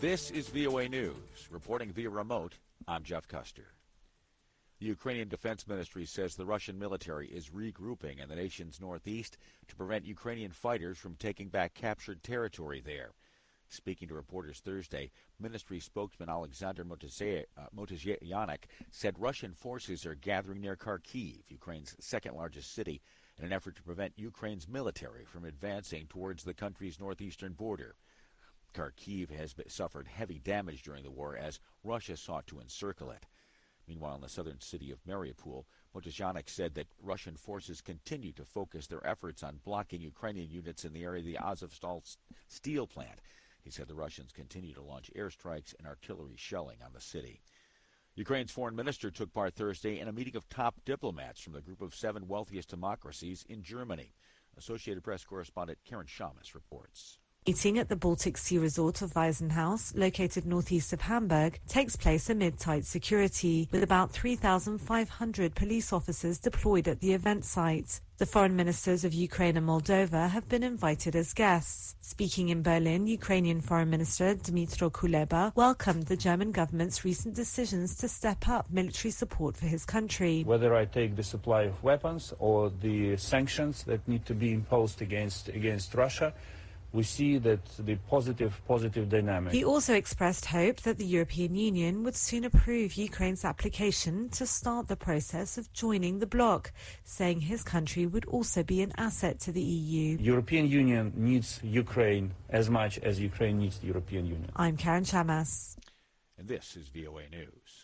This is VOA News. Reporting via remote, I'm Jeff Custer. The Ukrainian Defense Ministry says the Russian military is regrouping in the nation's northeast to prevent Ukrainian fighters from taking back captured territory there. Speaking to reporters Thursday, ministry spokesman Alexander Motozianik said Russian forces are gathering near Kharkiv, Ukraine's second-largest city, in an effort to prevent Ukraine's military from advancing towards the country's northeastern border. Kharkiv has suffered heavy damage during the war as Russia sought to encircle it. Meanwhile, in the southern city of Mariupol, Motozianik said that Russian forces continue to focus their efforts on blocking Ukrainian units in the area of the Azovstal steel plant. He said the Russians continue to launch airstrikes and artillery shelling on the city. Ukraine's foreign minister took part Thursday in a meeting of top diplomats from the group of 7 wealthiest democracies in Germany. Associated Press correspondent Karen Shamas reports. Meeting at the Baltic Sea resort of Waisenhaus, located northeast of Hamburg, takes place amid tight security, with about 3,500 police officers deployed at the event site. The foreign ministers of Ukraine and Moldova have been invited as guests. Speaking in Berlin, Ukrainian Foreign Minister Dmytro Kuleba welcomed the German government's recent decisions to step up military support for his country. Whether I take the supply of weapons or the sanctions that need to be imposed against Russia, we see that the positive dynamic. He also expressed hope that the European Union would soon approve Ukraine's application to start the process of joining the bloc, saying his country would also be an asset to the EU. The European Union needs Ukraine as much as Ukraine needs the European Union. I'm Karen Shamas. And this is VOA News.